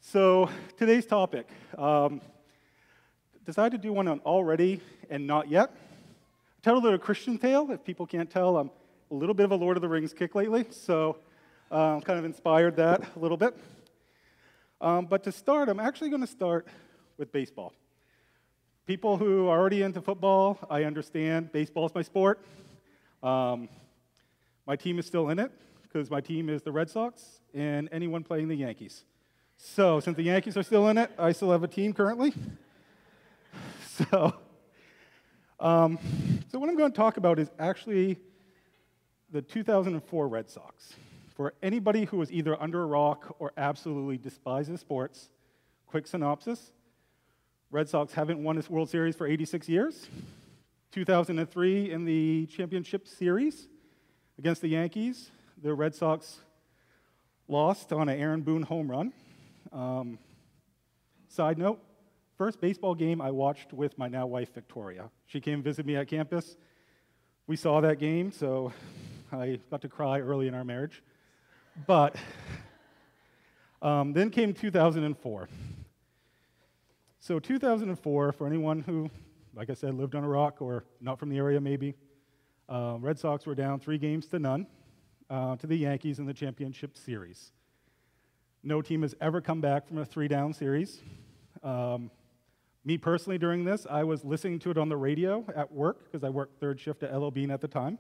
So today's topic, decided to do one on already and not yet. Titled it A Christian Tale. If people can't tell, I'm a little bit of a Lord of the Rings kick lately, so kind of inspired that a little bit. But to start, I'm actually going to start with baseball. People who are already into football, I understand. Baseball is my sport. My team is still in it because my team is the Red Sox and anyone playing the Yankees. So since the Yankees are still in it, I still have a team currently. So what I'm going to talk about is actually the 2004 Red Sox. For anybody who is either under a rock or absolutely despises sports, quick synopsis. Red Sox haven't won this World Series for 86 years. 2003 in the championship series against the Yankees, the Red Sox lost on an Aaron Boone home run. Side note, first baseball game I watched with my now wife, Victoria. She came visit me at campus. We saw that game, so I got to cry early in our marriage. But then came 2004. So 2004, for anyone who, like I said, lived on a rock or not from the area maybe, Red Sox were down 3-0 to the Yankees in the championship series. No team has ever come back from a 3-down series. Me personally, during this, I was listening to it on the radio at work because I worked third shift at LL Bean at the time.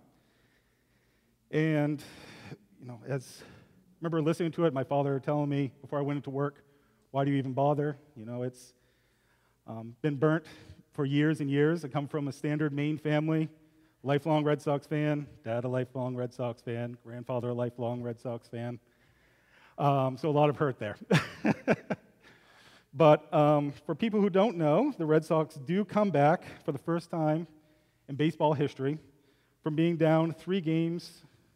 And, I remember listening to it, my father telling me before I went into work, why do you even bother? It's been burnt for years and years. I come from a standard Maine family, lifelong Red Sox fan, dad a lifelong Red Sox fan, grandfather a lifelong Red Sox fan. So a lot of hurt there. But for people who don't know, the Red Sox do come back for the first time in baseball history from being down 3 games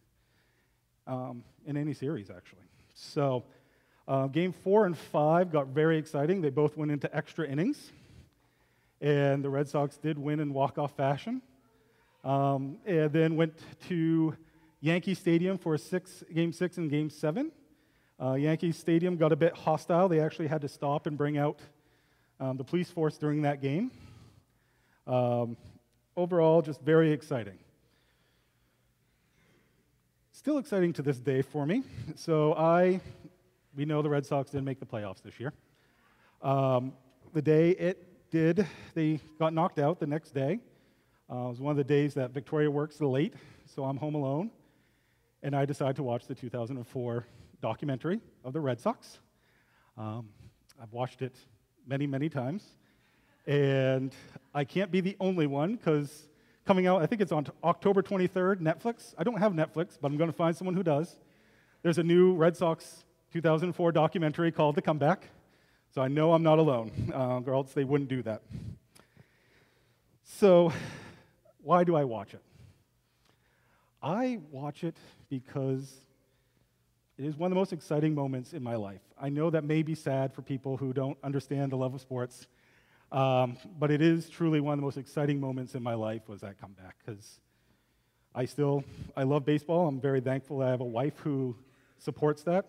in any series, actually. So game 4 and 5 got very exciting. They both went into extra innings. And the Red Sox did win in walk-off fashion. And then went to Yankee Stadium for Game 6 and Game 7. Yankee Stadium got a bit hostile. They actually had to stop and bring out the police force during that game. Overall, just very exciting. Still exciting to this day for me. So we know the Red Sox didn't make the playoffs this year. The day they got knocked out the next day. It was one of the days that Victoria works late, so I'm home alone. And I decided to watch the 2004 documentary of the Red Sox. I've watched it many, many times. And I can't be the only one, because coming out, I think it's on October 23rd, Netflix. I don't have Netflix, but I'm going to find someone who does. There's a new Red Sox 2004 documentary called The Comeback. So I know I'm not alone, or else they wouldn't do that. So why do I watch it? I watch it because it is one of the most exciting moments in my life. I know that may be sad for people who don't understand the love of sports, but it is truly one of the most exciting moments in my life was that comeback, because I love baseball. I'm very thankful that I have a wife who supports that.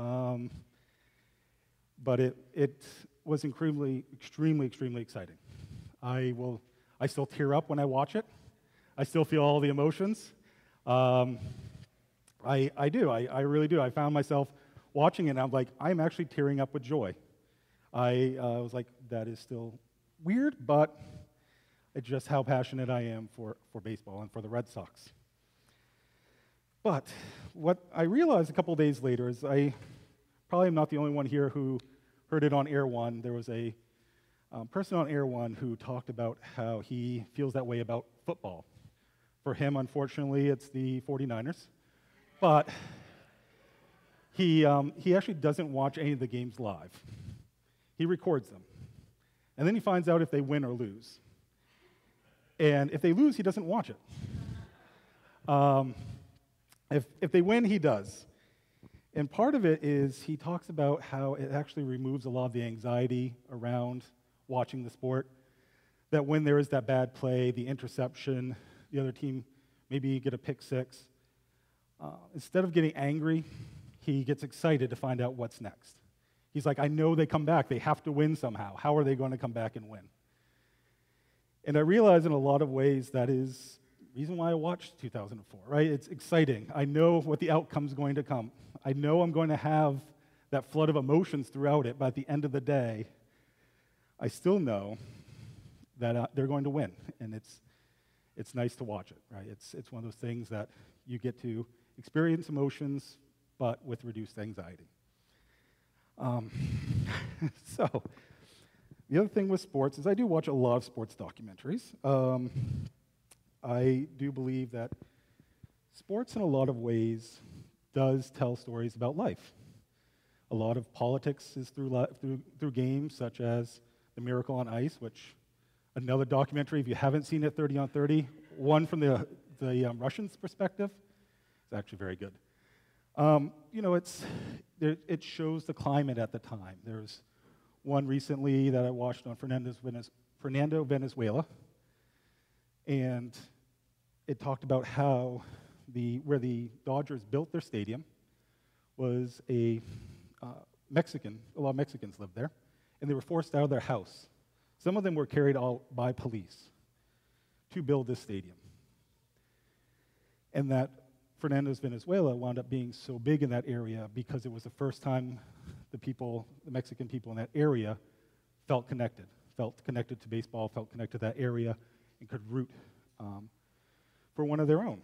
But it was extremely, extremely, extremely exciting. I still tear up when I watch it. I still feel all the emotions. I do. I really do. I found myself watching it, and I'm like, I'm actually tearing up with joy. I was like, that is still weird, but it's just how passionate I am for baseball and for the Red Sox. But what I realized a couple days later is I probably am not the only one here who heard it on Air One. There was a person on Air One who talked about how he feels that way about football. For him, unfortunately, it's the 49ers. But he actually doesn't watch any of the games live. He records them. And then he finds out if they win or lose. And if they lose, he doesn't watch it. If they win, he does. And part of it is he talks about how it actually removes a lot of the anxiety around watching the sport, that when there is that bad play, the interception, the other team maybe get a pick six, instead of getting angry, he gets excited to find out what's next. He's like, I know they come back. They have to win somehow. How are they going to come back and win? And I realize in a lot of ways that is the reason why I watched 2004, right? It's exciting. I know what the outcome's going to come. I know I'm going to have that flood of emotions throughout it, but at the end of the day, I still know that they're going to win, and it's nice to watch it, right? It's one of those things that you get to experience emotions, but with reduced anxiety. So, the other thing with sports is I do watch a lot of sports documentaries. I do believe that sports, in a lot of ways, does tell stories about life. A lot of politics is through games, such as The Miracle on Ice, which another documentary, if you haven't seen it, 30 on 30, one from the Russians' perspective, it's actually very good. It shows the climate at the time. There's one recently that I watched on Fernando Venezuela, and it talked about how where the Dodgers built their stadium was a lot of Mexicans lived there, and they were forced out of their house. Some of them were carried out by police to build this stadium. And that Fernandez, Venezuela wound up being so big in that area because it was the first time the Mexican people in that area felt connected to baseball, felt connected to that area, and could root for one of their own.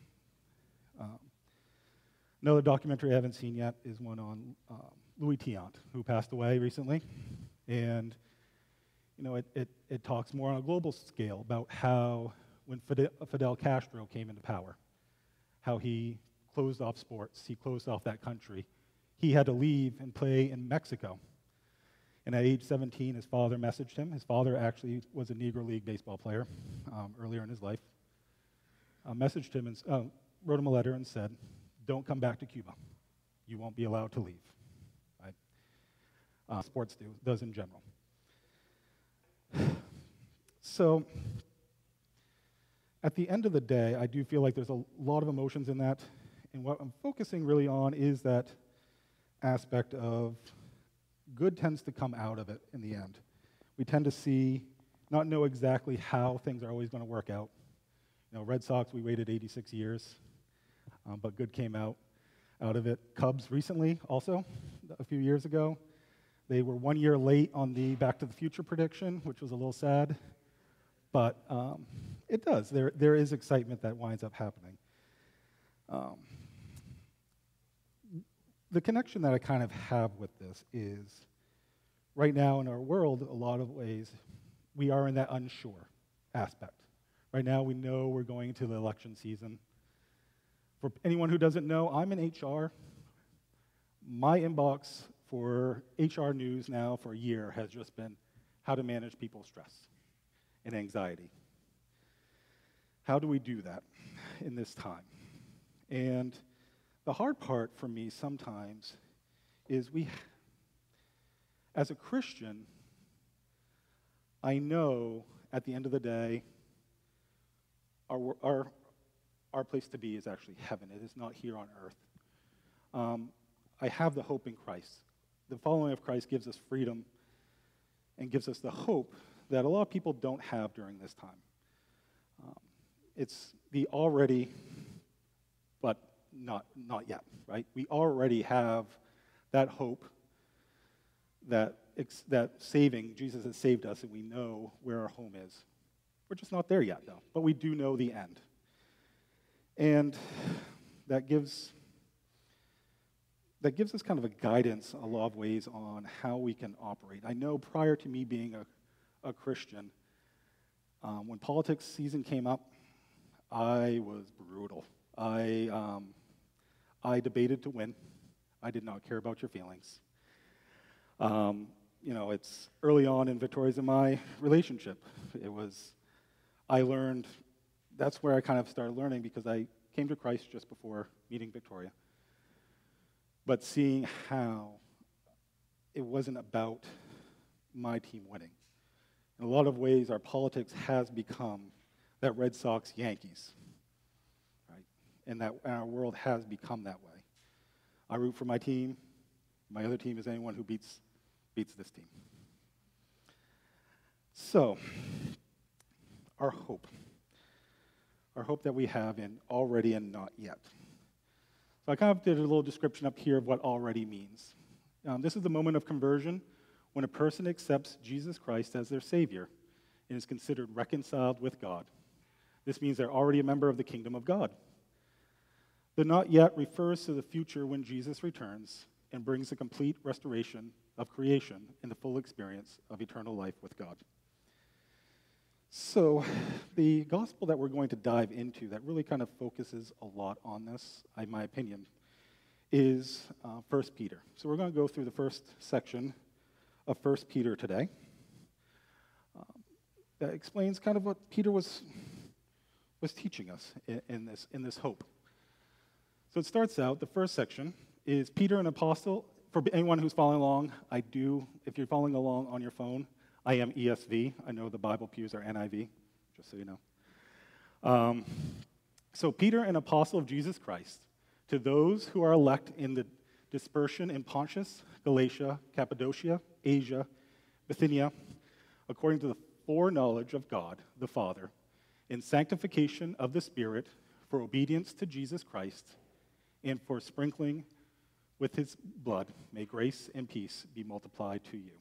Another documentary I haven't seen yet is one on Louis Tiant, who passed away recently. And it talks more on a global scale about how when Fidel Castro came into power, how he closed off sports, he closed off that country. He had to leave and play in Mexico. And at age 17, his father messaged him. His father actually was a Negro League baseball player earlier in his life. Messaged him and wrote him a letter and said, "Don't come back to Cuba. You won't be allowed to leave." Right? Sports does in general. So, at the end of the day, I do feel like there's a lot of emotions in that, and what I'm focusing really on is that aspect of good tends to come out of it in the end. We tend to not know exactly how things are always going to work out. Red Sox, we waited 86 years, but good came out of it. Cubs recently, also, a few years ago, they were 1 year late on the Back to the Future prediction, which was a little sad, but it does. There is excitement that winds up happening. The connection that I kind of have with this is, right now in our world, a lot of ways, we are in that unsure aspect. Right now, we know we're going into the election season. For anyone who doesn't know, I'm in HR. My inbox for HR news now for a year has just been how to manage people's stress and anxiety. How do we do that in this time? And the hard part for me sometimes is as a Christian, I know at the end of the day, our place to be is actually heaven. It is not here on earth. I have the hope in Christ. The following of Christ gives us freedom and gives us the hope that a lot of people don't have during this time. It's the already, but not yet, right? We already have that hope that Jesus has saved us, and we know where our home is. We're just not there yet, though, but we do know the end. And that gives us kind of a guidance in a lot of ways on how we can operate. I know prior to me being a Christian, when politics season came up, I was brutal. I debated to win. I did not care about your feelings. It's early on in Victoria's and my relationship. I learned, that's where I kind of started learning, because I came to Christ just before meeting Victoria. But seeing how it wasn't about my team winning. In a lot of ways, our politics has become that Red Sox Yankees, right? And our world has become that way. I root for my team. My other team is anyone who beats this team. So, our hope that we have in already and not yet. So I kind of did a little description up here of what already means. This is the moment of conversion when a person accepts Jesus Christ as their Savior and is considered reconciled with God. This means they're already a member of the kingdom of God. The not yet refers to the future when Jesus returns and brings a complete restoration of creation and the full experience of eternal life with God. So the gospel that we're going to dive into that really kind of focuses a lot on this, in my opinion, is 1 Peter. So we're going to go through the first section of 1 Peter today. That explains kind of what Peter was teaching us in this hope. So it starts out, the first section is Peter, an apostle. For anyone who's following along, if you're following along on your phone, I am ESV. I know the Bible pews are NIV, just so you know. So Peter, an apostle of Jesus Christ, to those who are elect in the dispersion in Pontus, Galatia, Cappadocia, Asia, Bithynia, according to the foreknowledge of God the Father, in sanctification of the Spirit, for obedience to Jesus Christ, and for sprinkling with his blood, may grace and peace be multiplied to you.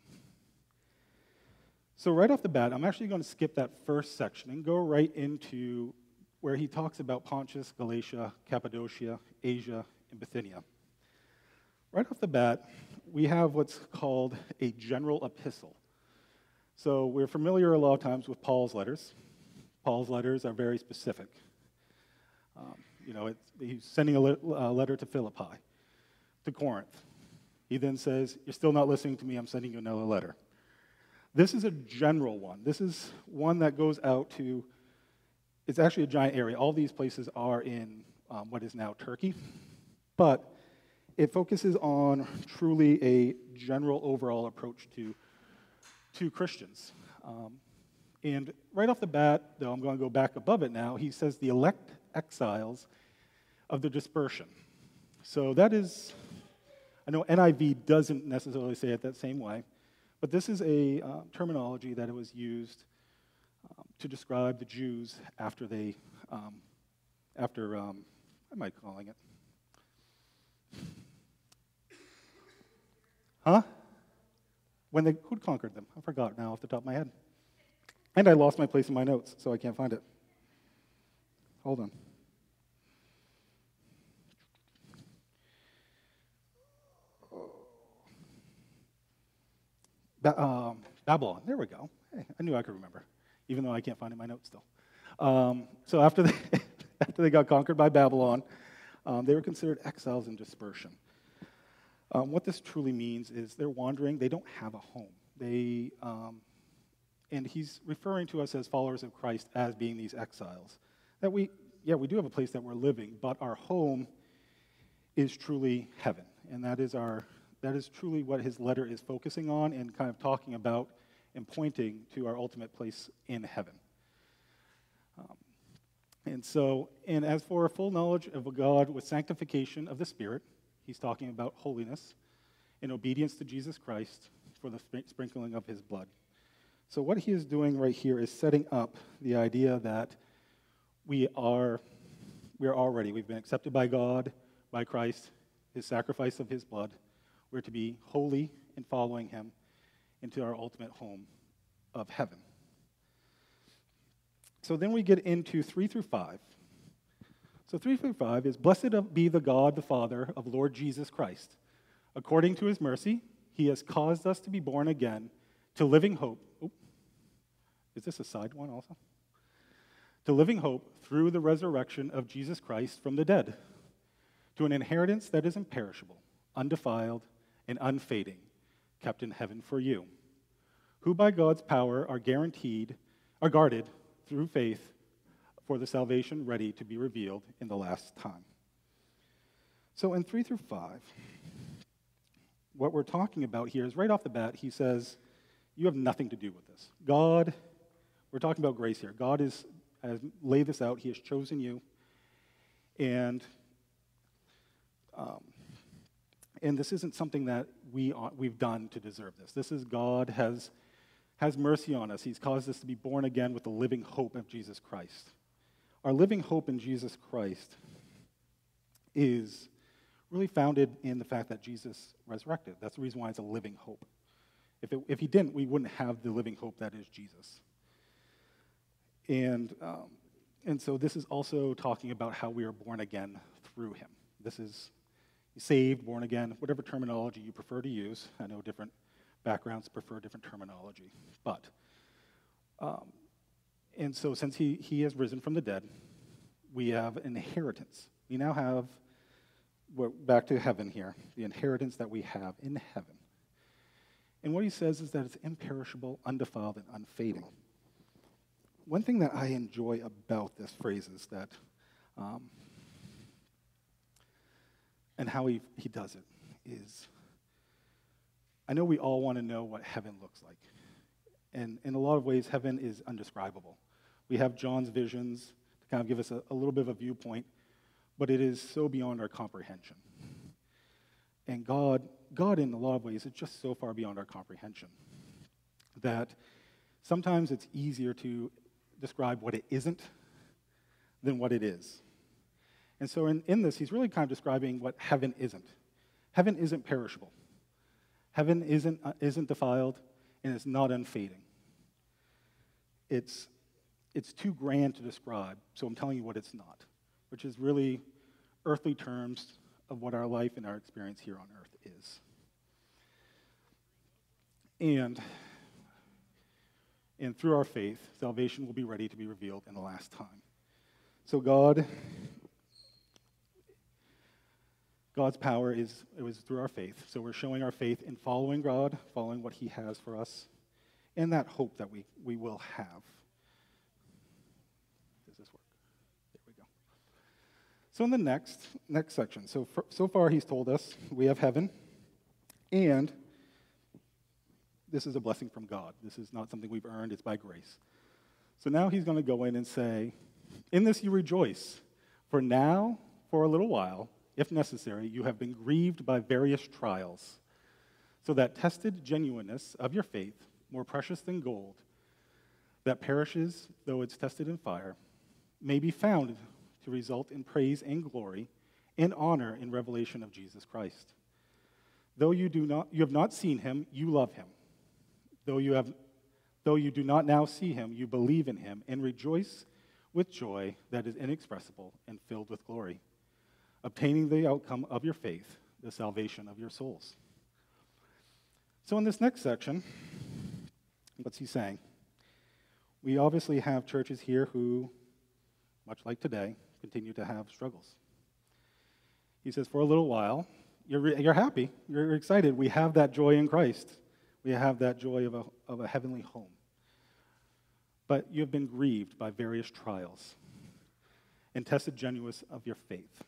So right off the bat, I'm actually going to skip that first section and go right into where he talks about Pontus, Galatia, Cappadocia, Asia, and Bithynia. Right off the bat, we have what's called a general epistle. So we're familiar a lot of times with Paul's letters. Paul's letters are very specific. He's sending a letter to Philippi, to Corinth. He then says, "You're still not listening to me, I'm sending you another letter." This is a general one. This is one that goes out to, it's actually a giant area. All these places are in what is now Turkey, but it focuses on truly a general overall approach to Christians. And right off the bat, though, I'm going to go back above it now, he says the elect exiles of the dispersion. So that is, I know NIV doesn't necessarily say it that same way, but this is a terminology that was used to describe the Jews after they, what am I calling it? Who conquered them? I forgot now off the top of my head. And I lost my place in my notes, so I can't find it. Hold on. Babylon. There we go. Hey, I knew I could remember, even though I can't find it in my notes still. So after they got conquered by Babylon, they were considered exiles in dispersion. What this truly means is they're wandering. They don't have a home. And he's referring to us as followers of Christ as being these exiles. That we do have a place that we're living, but our home is truly heaven, and that is truly what his letter is focusing on and kind of talking about and pointing to our ultimate place in heaven. And as for a full knowledge of a God with sanctification of the Spirit, he's talking about holiness and obedience to Jesus Christ for the sprinkling of his blood. So what he is doing right here is setting up the idea that we've been accepted by God, by Christ, his sacrifice of his blood. We're to be holy in following him into our ultimate home of heaven. So then we get into 3 through 5. So 3 through 5 is, "Blessed be the God, the Father of Lord Jesus Christ. According to his mercy, he has caused us to be born again to living hope." Is this a side one also? "To living hope through the resurrection of Jesus Christ from the dead, to an inheritance that is imperishable, undefiled, and unfading, kept in heaven for you, who by God's power are guarded through faith for the salvation ready to be revealed in the last time." So in 3 through 5, what we're talking about here is right off the bat, he says, you have nothing to do with this. God, we're talking about grace here. God has laid this out. He has chosen you. And this isn't something that we've done to deserve this. This is God has mercy on us. He's caused us to be born again with the living hope of Jesus Christ. Our living hope in Jesus Christ is really founded in the fact that Jesus resurrected. That's the reason why it's a living hope. If he didn't, we wouldn't have the living hope that is Jesus. And so this is also talking about how we are born again through him. This is saved, born again, whatever terminology you prefer to use. I know different backgrounds prefer different terminology. But, and so since he has risen from the dead, we have an inheritance. We now have, we're back to heaven here, the inheritance that we have in heaven. And what he says is that it's imperishable, undefiled, and unfading. One thing that I enjoy about this phrase is that, and how he does it, is I know we all want to know what heaven looks like. And in a lot of ways, heaven is undescribable. We have John's visions to kind of give us a little bit of a viewpoint, but it is so beyond our comprehension. And God in a lot of ways is just so far beyond our comprehension that sometimes it's easier to describe what it isn't than what it is. And so in this, he's really kind of describing what heaven isn't. Heaven isn't perishable. Heaven isn't defiled, and it's not unfading. It's too grand to describe, so I'm telling you what it's not, which is really earthly terms of what our life and our experience here on earth is. And through our faith, salvation will be ready to be revealed in the last time. So God's power it was through our faith. So we're showing our faith in following God, following what he has for us, and that hope that we will have. Does this work? There we go. So in the next section, so far he's told us we have heaven, and this is a blessing from God. This is not something we've earned, it's by grace. So now he's going to go in and say, in this you rejoice, for now, for a little while, if necessary, you have been grieved by various trials, so that tested genuineness of your faith, more precious than gold, that perishes though it's tested in fire, may be found to result in praise and glory and honor in revelation of Jesus Christ. Though you have not seen him, you love him. Though you do not now see him, you believe in him and rejoice with joy that is inexpressible and filled with glory, obtaining the outcome of your faith, the salvation of your souls. So in this next section, what's he saying? We obviously have churches here who, much like today, continue to have struggles. He says, for a little while, you're happy, you're excited. We have that joy in Christ. We have that joy of a heavenly home. But you have been grieved by various trials and tested genuineness of your faith.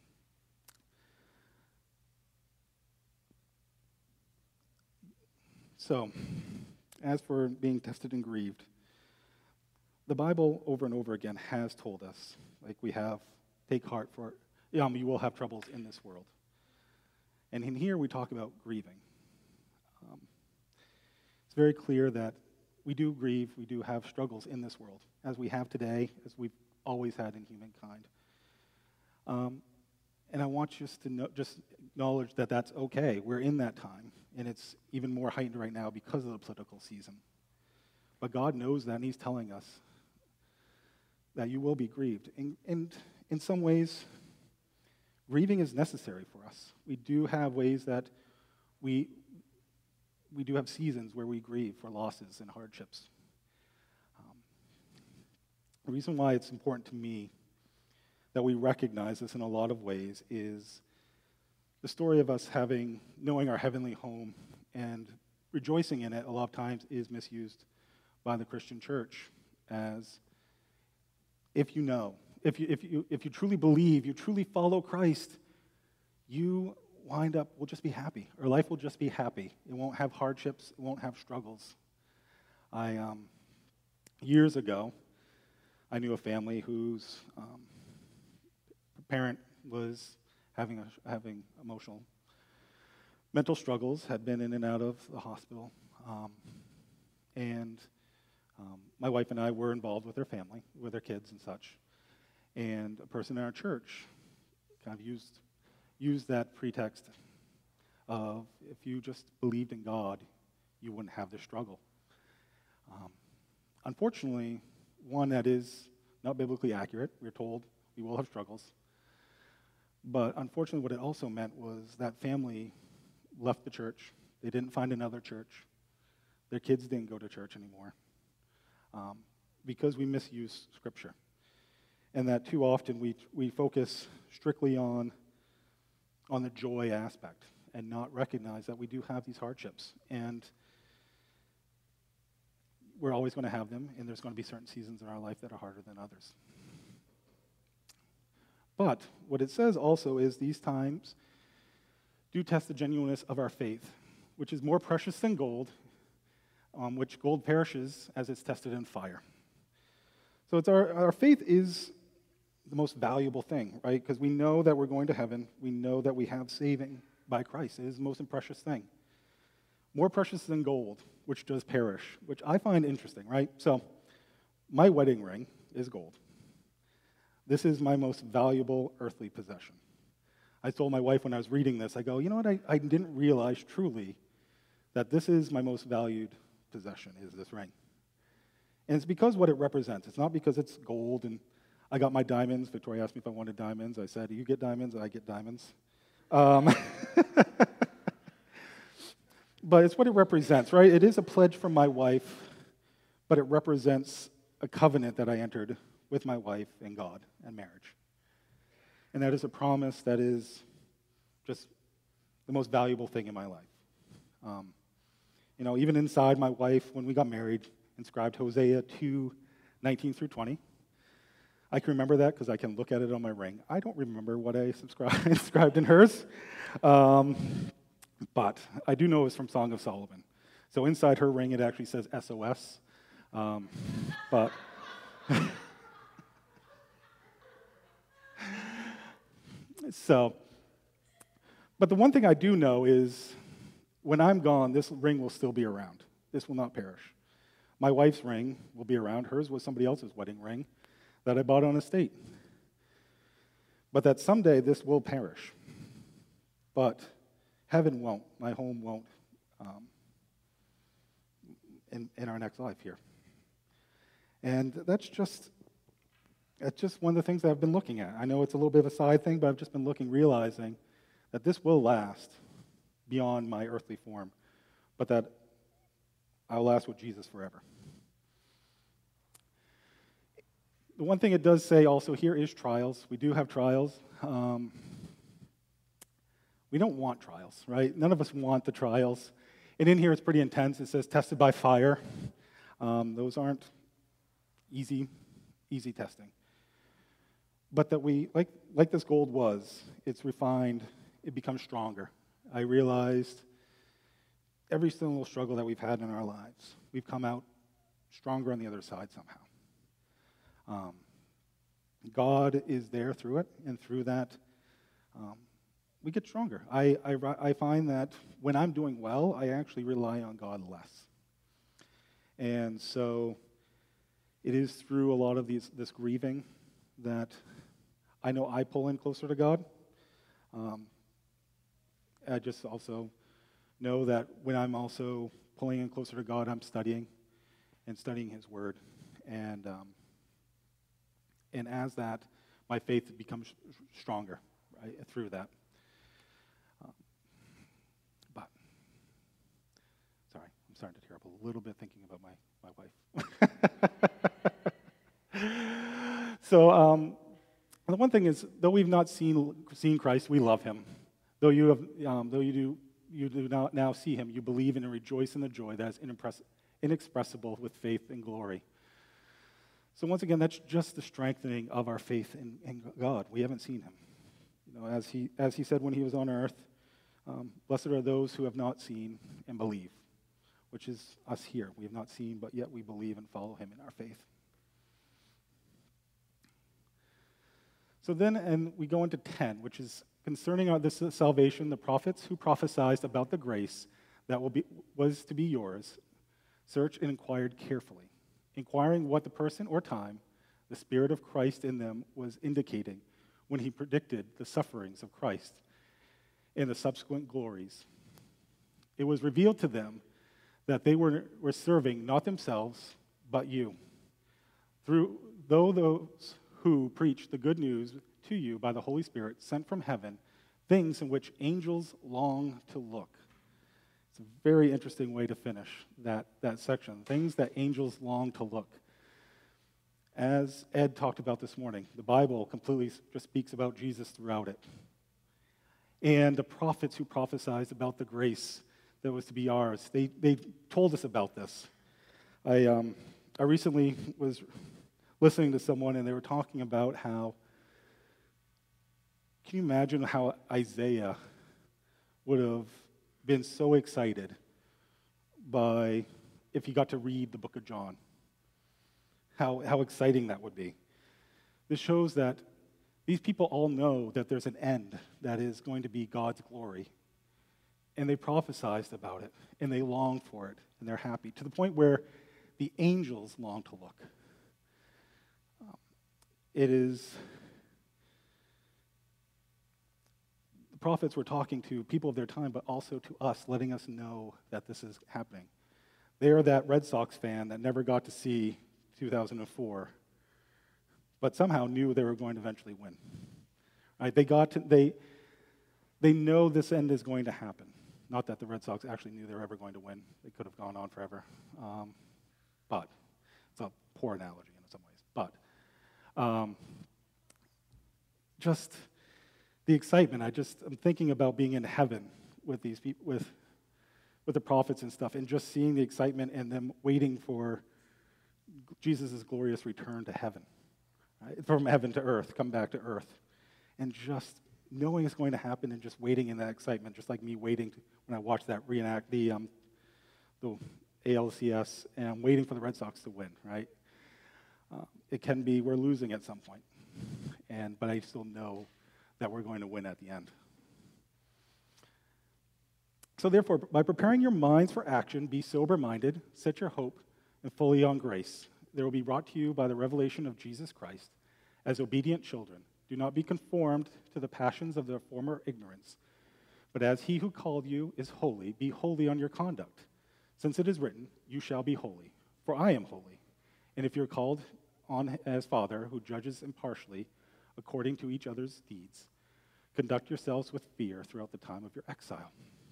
So, as for being tested and grieved, the Bible over and over again has told us, like we have, take heart for, you will have troubles in this world. And in here we talk about grieving. It's very clear that we do grieve, we do have struggles in this world, as we have today, as we've always had in humankind. And I want you to just acknowledge that that's okay. We're in that time, and it's even more heightened right now because of the political season. But God knows that, and he's telling us that you will be grieved. And in some ways, grieving is necessary for us. We do have ways that we do have seasons where we grieve for losses and hardships. The reason why it's important to me that we recognize this in a lot of ways is the story of us knowing our heavenly home and rejoicing in it a lot of times is misused by the Christian church as if you truly believe, you truly follow Christ, you will just be happy, or life will just be happy. It won't have hardships, it won't have struggles. Years ago, I knew a family whose parent was having emotional mental struggles, had been in and out of the hospital, and my wife and I were involved with their family, with their kids and such. And a person in our church kind of used that pretext of, if you just believed in God, you wouldn't have this struggle. Unfortunately, one that is not biblically accurate. We're told we will have struggles. But unfortunately, what it also meant was that family left the church. They didn't find another church. Their kids didn't go to church anymore because we misuse Scripture. And that too often we focus strictly on the joy aspect and not recognize that we do have these hardships. And we're always going to have them, and there's going to be certain seasons in our life that are harder than others. But what it says also is these times do test the genuineness of our faith, which is more precious than gold, which gold perishes as it's tested in fire. So it's our faith is the most valuable thing, right? Because we know that we're going to heaven. We know that we have saving by Christ. It is the most precious thing. More precious than gold, which does perish, which I find interesting, right? So my wedding ring is gold. This is my most valuable earthly possession. I told my wife when I was reading this, I go, you know what, I didn't realize truly that this is my most valued possession, is this ring. And it's because what it represents. It's not because it's gold and I got my diamonds. Victoria asked me if I wanted diamonds. I said, you get diamonds, I get diamonds. But it's what it represents, right? It is a pledge from my wife, but it represents a covenant that I entered with my wife and God and marriage. And that is a promise that is just the most valuable thing in my life. Even inside my wife, when we got married, inscribed Hosea 2:19 through 20. I can remember that because I can look at it on my ring. I don't remember what I inscribed in hers. But I do know it was from Song of Solomon. So inside her ring, it actually says SOS. But the one thing I do know is when I'm gone, this ring will still be around. This will not perish. My wife's ring will be around. Hers was somebody else's wedding ring that I bought on estate. But that someday this will perish. But heaven won't. My home won't in our next life here. And that's just one of the things that I've been looking at. I know it's a little bit of a side thing, but I've just been realizing that this will last beyond my earthly form, but that I'll last with Jesus forever. The one thing it does say also here is trials. We do have trials. We don't want trials, right? None of us want the trials. And in here it's pretty intense. It says tested by fire. Those aren't easy testing. But that we, like this gold was, it's refined, it becomes stronger. I realized every single struggle that we've had in our lives, we've come out stronger on the other side somehow. God is there through it, and through that, we get stronger. I find that when I'm doing well, I actually rely on God less. And so it is through a lot of this grieving that I know I pull in closer to God. I just also know that when I'm also pulling in closer to God, I'm studying His Word. And as that, my faith becomes stronger, right, through that. But, sorry, I'm starting to tear up a little bit thinking about my wife. So, the one thing is, though we've not seen Christ, we love Him. Though you do not now see Him, you believe and rejoice in the joy that is inexpressible with faith and glory. So once again, that's just the strengthening of our faith in God. We haven't seen Him. As he said when He was on earth, blessed are those who have not seen and believe, which is us here. We have not seen, but yet we believe and follow Him in our faith. So then, and we go into 10, which is Concerning this salvation, the prophets who prophesied about the grace that was to be yours searched and inquired carefully, inquiring what the person or time the Spirit of Christ in them was indicating when he predicted the sufferings of Christ and the subsequent glories. It was revealed to them that they were serving not themselves, but you. Though those who preach the good news to you by the Holy Spirit sent from heaven, things in which angels long to look. It's a very interesting way to finish that section. Things that angels long to look. As Ed talked about this morning, the Bible completely just speaks about Jesus throughout it. And the prophets who prophesied about the grace that was to be ours, they told us about this. I recently was listening to someone, and they were talking about how, can you imagine how Isaiah would have been so excited by if he got to read the book of John? How exciting that would be. This shows that these people all know that there's an end that is going to be God's glory. And they prophesied about it, and they long for it, and they're happy, to the point where the angels long to look. The prophets were talking to people of their time, but also to us, letting us know that this is happening. They are that Red Sox fan that never got to see 2004, but somehow knew they were going to eventually win. Right? They know this end is going to happen. Not that the Red Sox actually knew they were ever going to win. They could have gone on forever. But it's a poor analogy in some ways. But just the excitement. I'm thinking about being in heaven with these people, with the prophets and stuff, and just seeing the excitement and them waiting for Jesus' glorious return to heaven, right? From heaven to earth, come back to earth, and just knowing it's going to happen and just waiting in that excitement, just like me waiting when I watched that reenact the ALCS, and I'm waiting for the Red Sox to win, right? It can be we're losing at some point, but I still know that we're going to win at the end. So therefore, by preparing your minds for action, be sober-minded, set your hope and fully on grace. There will be brought to you by the revelation of Jesus Christ as obedient children. Do not be conformed to the passions of their former ignorance, but as he who called you is holy, be holy on your conduct. Since it is written, you shall be holy, for I am holy. And if you're called on as Father, who judges impartially according to each other's deeds, conduct yourselves with fear throughout the time of your exile.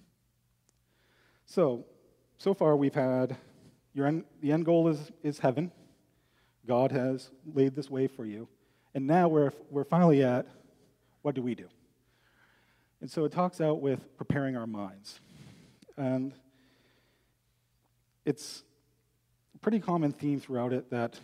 So far we've had the end goal is heaven. God has laid this way for you. And now we're finally at, what do we do? And so it talks out with preparing our minds. And it's a pretty common theme throughout it that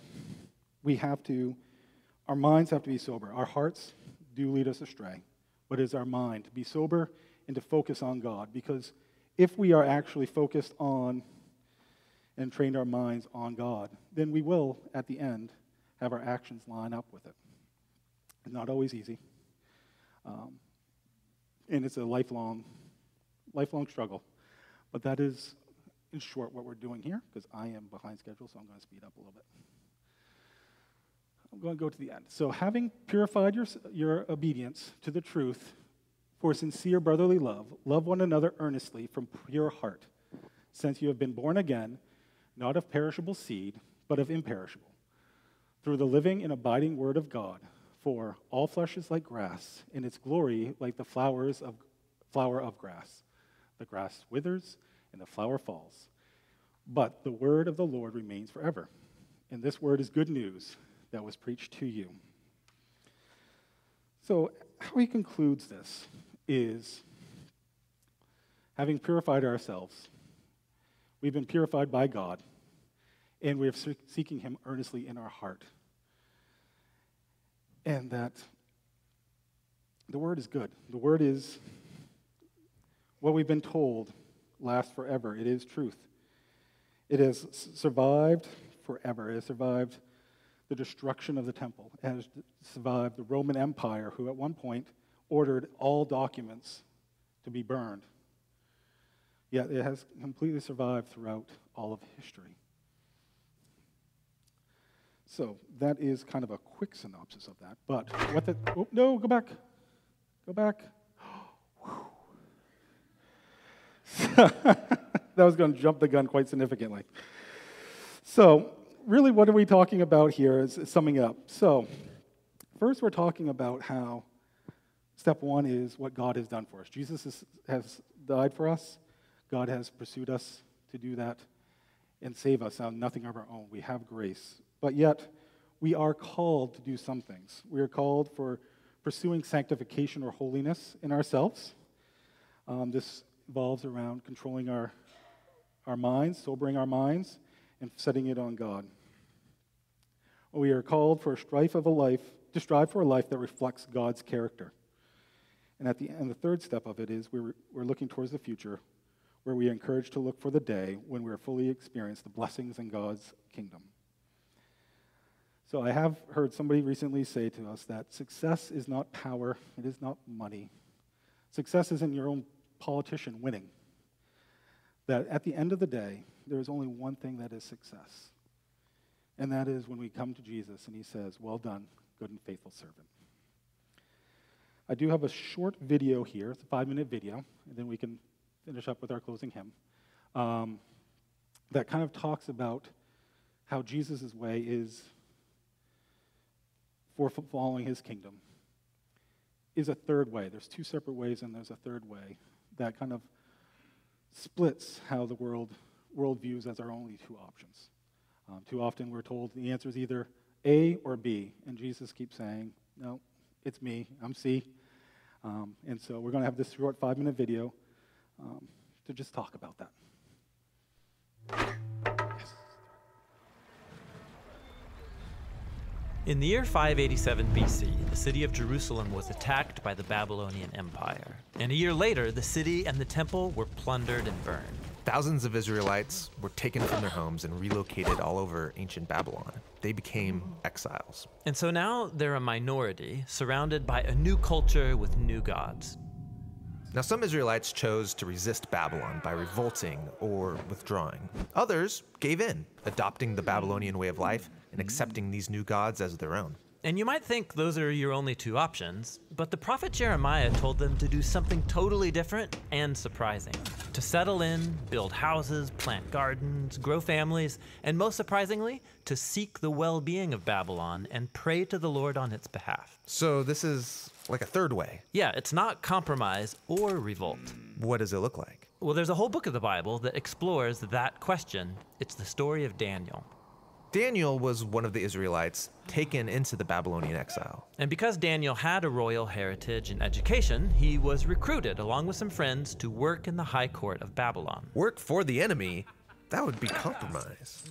our minds have to be sober. Our hearts do lead us astray, but it's our mind to be sober and to focus on God. Because if we are actually focused on and trained our minds on God, then we will, at the end, have our actions line up with it. It's not always easy. And it's a lifelong struggle. But that is, in short, what we're doing here, because I am behind schedule, so I'm going to speed up a little bit. I'm going to go to the end. So having purified your obedience to the truth for sincere brotherly love, love one another earnestly from pure heart, since you have been born again, not of perishable seed, but of imperishable, through the living and abiding word of God. For all flesh is like grass, and its glory like the flower of grass. The grass withers, and the flower falls. But the word of the Lord remains forever. And this word is good news that was preached to you. So how he concludes this is, having purified ourselves, we've been purified by God, and we are seeking him earnestly in our heart. And that the word is good. The word is what we've been told lasts forever. It is truth. It has survived forever. It has survived the destruction of the temple. It has survived the Roman Empire, who at one point ordered all documents to be burned. Yet it has completely survived throughout all of history. So that is kind of a quick synopsis of that. But what the, oh, no, go back. Go back. That was going to jump the gun quite significantly. So really what are we talking about here is summing up. So first we're talking about how step one is what God has done for us. Jesus has died for us. God has pursued us to do that and save us out of nothing of our own. We have grace. But yet, we are called to do some things. We are called for pursuing sanctification or holiness in ourselves. This involves around controlling our minds, sobering our minds, and setting it on God. We are called to strive for a life that reflects God's character. And the third step of it is we're looking towards the future, where we are encouraged to look for the day when we are fully experience the blessings in God's kingdom. So I have heard somebody recently say to us that success is not power, it is not money. Success isn't your own politician winning. That at the end of the day, there is only one thing that is success. And that is when we come to Jesus and he says, "Well done, good and faithful servant." I do have a short video here. It's a 5-minute video, and then we can finish up with our closing hymn. That kind of talks about how Jesus' way is for following his kingdom is a third way. There's two separate ways, and there's a third way that kind of splits how the world views as our only two options. Too often we're told the answer is either A or B, and Jesus keeps saying, "No, it's me, I'm C." And so we're going to have this short 5-minute video to just talk about that. Yes. In the year 587 BC, the city of Jerusalem was attacked by the Babylonian Empire. And a year later, the city and the temple were plundered and burned. Thousands of Israelites were taken from their homes and relocated all over ancient Babylon. They became exiles. And so now they're a minority, surrounded by a new culture with new gods. Now, some Israelites chose to resist Babylon by revolting or withdrawing. Others gave in, adopting the Babylonian way of life and accepting these new gods as their own. And you might think those are your only two options, but the prophet Jeremiah told them to do something totally different and surprising. To settle in, build houses, plant gardens, grow families, and most surprisingly, to seek the well-being of Babylon and pray to the Lord on its behalf. So this is like a third way. Yeah, it's not compromise or revolt. What does it look like? Well, there's a whole book of the Bible that explores that question. It's the story of Daniel. Daniel was one of the Israelites taken into the Babylonian exile. And because Daniel had a royal heritage and education, he was recruited along with some friends to work in the high court of Babylon. Work for the enemy? That would be compromise.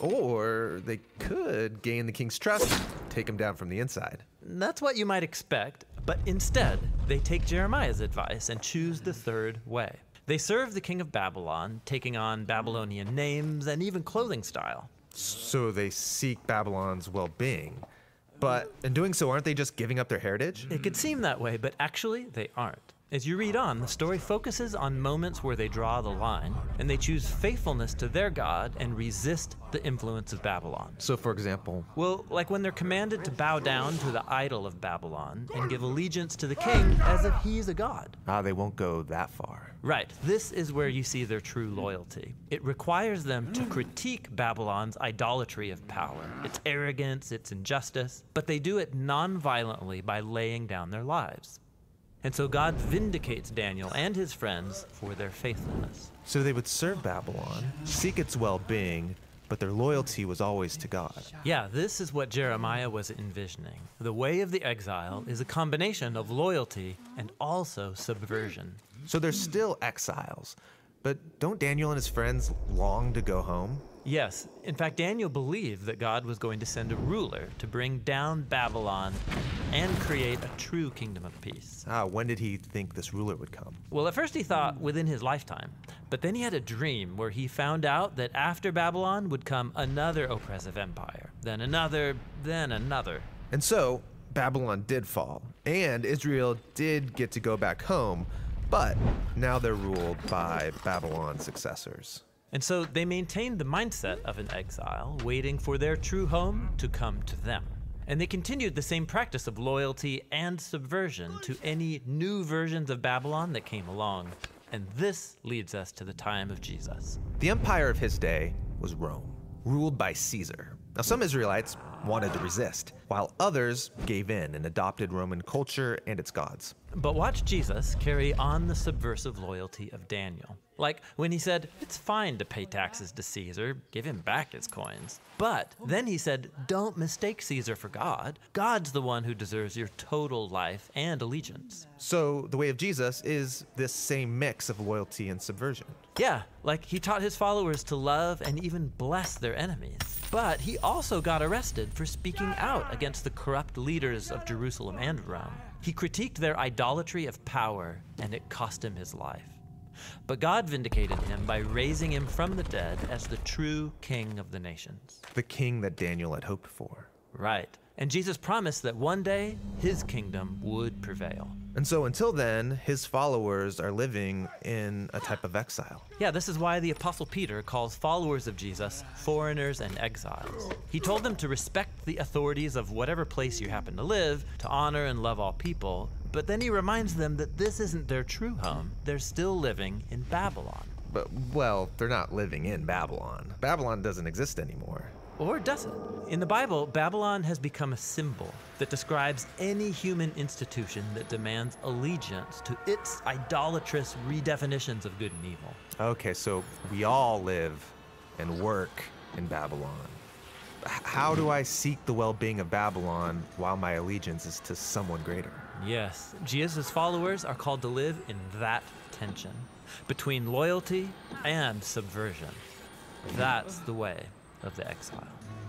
Or they could gain the king's trust, take him down from the inside. That's what you might expect, but instead, they take Jeremiah's advice and choose the third way. They serve the king of Babylon, taking on Babylonian names and even clothing style. So they seek Babylon's well-being. But in doing so, aren't they just giving up their heritage? It could seem that way, but actually they aren't. As you read on, the story focuses on moments where they draw the line, and they choose faithfulness to their God and resist the influence of Babylon. So, for example? Well, like when they're commanded to bow down to the idol of Babylon and give allegiance to the king as if he's a god. They won't go that far. Right. This is where you see their true loyalty. It requires them to critique Babylon's idolatry of power, its arrogance, its injustice, but they do it non-violently by laying down their lives. And so God vindicates Daniel and his friends for their faithfulness. So they would serve Babylon, seek its well-being, but their loyalty was always to God. Yeah, this is what Jeremiah was envisioning. The way of the exile is a combination of loyalty and also subversion. So they're still exiles, but don't Daniel and his friends long to go home? Yes. In fact, Daniel believed that God was going to send a ruler to bring down Babylon and create a true kingdom of peace. When did he think this ruler would come? Well, at first he thought within his lifetime, but then he had a dream where he found out that after Babylon would come another oppressive empire, then another, then another. And so, Babylon did fall, and Israel did get to go back home, but now they're ruled by Babylon's successors. And so they maintained the mindset of an exile, waiting for their true home to come to them. And they continued the same practice of loyalty and subversion to any new versions of Babylon that came along. And this leads us to the time of Jesus. The empire of his day was Rome, ruled by Caesar. Now, some Israelites wanted to resist, while others gave in and adopted Roman culture and its gods. But watch Jesus carry on the subversive loyalty of Daniel. Like when he said, it's fine to pay taxes to Caesar, give him back his coins. But then he said, don't mistake Caesar for God. God's the one who deserves your total life and allegiance. So the way of Jesus is this same mix of loyalty and subversion. Yeah, like he taught his followers to love and even bless their enemies. But he also got arrested for speaking out against the corrupt leaders of Jerusalem and Rome. He critiqued their idolatry of power, and it cost him his life. But God vindicated him by raising him from the dead as the true king of the nations. The king that Daniel had hoped for. Right. And Jesus promised that one day his kingdom would prevail. And so until then, his followers are living in a type of exile. Yeah, this is why the Apostle Peter calls followers of Jesus foreigners and exiles. He told them to respect the authorities of whatever place you happen to live, to honor and love all people, but then he reminds them that this isn't their true home. They're still living in Babylon. But, well, they're not living in Babylon. Babylon doesn't exist anymore. Or does it? In the Bible, Babylon has become a symbol that describes any human institution that demands allegiance to its idolatrous redefinitions of good and evil. Okay, so we all live and work in Babylon. How do I seek the well-being of Babylon while my allegiance is to someone greater? Yes, Jesus' followers are called to live in that tension between loyalty and subversion. That's the way of the exile.